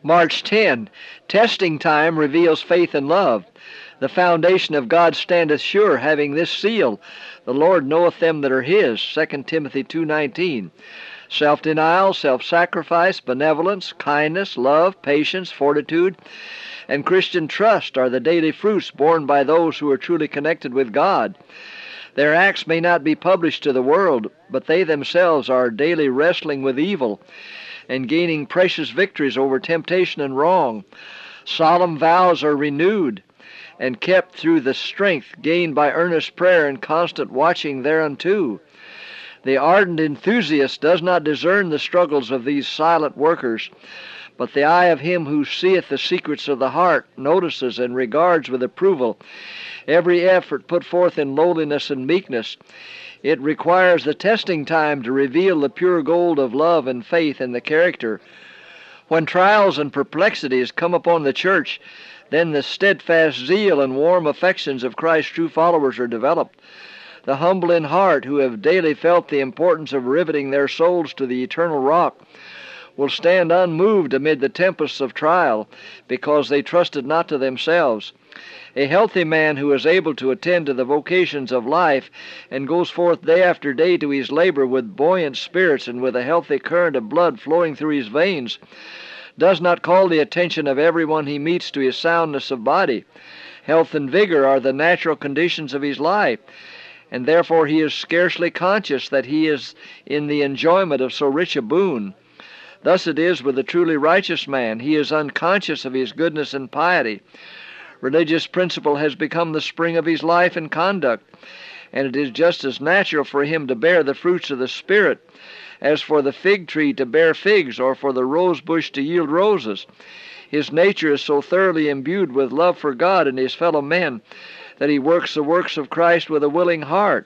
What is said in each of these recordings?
March 10. Testing time reveals faith and love. The foundation of God standeth sure, having this seal: the Lord knoweth them that are his. 2 Timothy 2:19. Self-denial, self-sacrifice, benevolence, kindness, love, patience, fortitude, and Christian trust are the daily fruits borne by those who are truly connected with God. Their acts may not be published to the world, but they themselves are daily wrestling with evil and gaining precious victories over temptation and wrong. Solemn vows are renewed and kept through the strength gained by earnest prayer and constant watching thereunto. The ardent enthusiast does not discern the struggles of these silent workers, but the eye of him who seeth the secrets of the heart notices and regards with approval every effort put forth in lowliness and meekness. It requires the testing time to reveal the pure gold of love and faith in the character. When trials and perplexities come upon the church, then the steadfast zeal and warm affections of Christ's true followers are developed. The humble in heart, who have daily felt the importance of riveting their souls to the eternal rock, will stand unmoved amid the tempests of trial, because they trusted not to themselves. A healthy man who is able to attend to the vocations of life and goes forth day after day to his labor with buoyant spirits and with a healthy current of blood flowing through his veins does not call the attention of everyone he meets to his soundness of body. Health and vigor are the natural conditions of his life, and therefore he is scarcely conscious that he is in the enjoyment of so rich a boon. Thus it is with the truly righteous man. He is unconscious of his goodness and piety. Religious principle has become the spring of his life and conduct, and it is just as natural for him to bear the fruits of the Spirit as for the fig tree to bear figs or for the rose bush to yield roses. His nature is so thoroughly imbued with love for God and his fellow men that he works the works of Christ with a willing heart.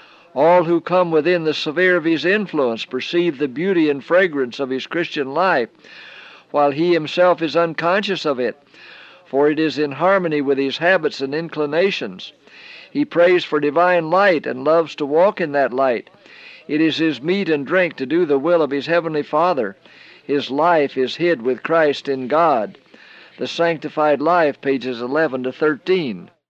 All who come within the sphere of his influence perceive the beauty and fragrance of his Christian life, while he himself is unconscious of it, for it is in harmony with his habits and inclinations. He prays for divine light and loves to walk in that light. It is his meat and drink to do the will of his heavenly Father. His life is hid with Christ in God. The Sanctified Life, pages 11 to 13.